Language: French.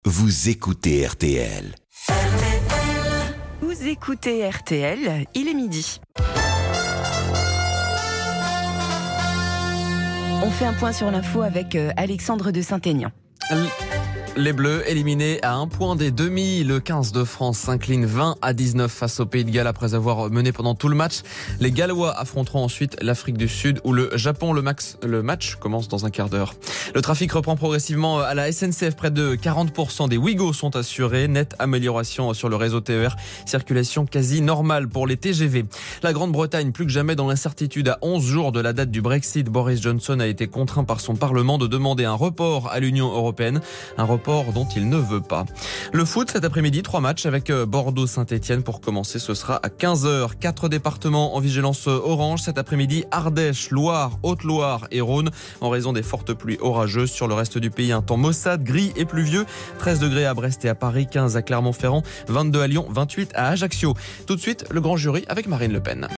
Vous écoutez RTL. Vous écoutez RTL, il est midi. On fait un point sur l'info avec Alexandre de Saint-Aignan. Les Bleus éliminés à un point des demi. Le 15 de France s'incline 20-19 face au Pays de Galles après avoir mené pendant tout le match. Les Gallois affronteront ensuite l'Afrique du Sud ou le Japon. Le match commence dans un quart d'heure. Le trafic reprend progressivement à la SNCF. Près de 40% des Ouigo sont assurés. Nette amélioration sur le réseau TER. Circulation quasi normale pour les TGV. La Grande-Bretagne, plus que jamais dans l'incertitude. À 11 jours de la date du Brexit, Boris Johnson a été contraint par son Parlement de demander un report à l'Union européenne. Un report dont il ne veut pas. Le foot cet après-midi, 3 matchs avec Bordeaux-Saint-Etienne pour commencer. Ce sera à 15h. 4 départements en vigilance orange cet après-midi. Ardèche, Loire, Haute-Loire et Rhône. En raison des fortes pluies orageuses sur le reste du pays, un temps maussade, gris et pluvieux. 13 degrés à Brest et à Paris, 15 à Clermont-Ferrand, 22 à Lyon, 28 à Ajaccio. Tout de suite, le grand jury avec Marine Le Pen.